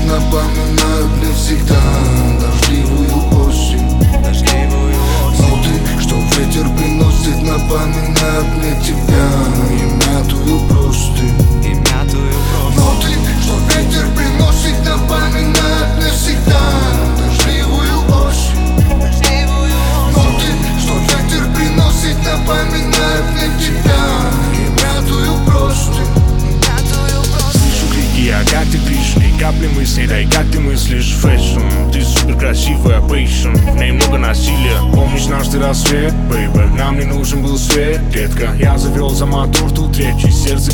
напоминают мне всегда дождливую осень. Ноты, что ветер приносит, напоминают мне тебя и мятую простынь. Ноты, что ветер приносит, напоминают мне всегда дождливую осень. Ноты, что ветер приносит, напоминают мне тебя и мятую простынь. Слышу крики, а как ты дышишь? Капли мыслей, да и как ты мыслишь? Фэшн, ты супер красивая, пейшн. В ней много насилия. Помнишь наш ты рассвет, бэйбэ? Нам не нужен был свет, детка. Я завел за мотор, тут речи, сердце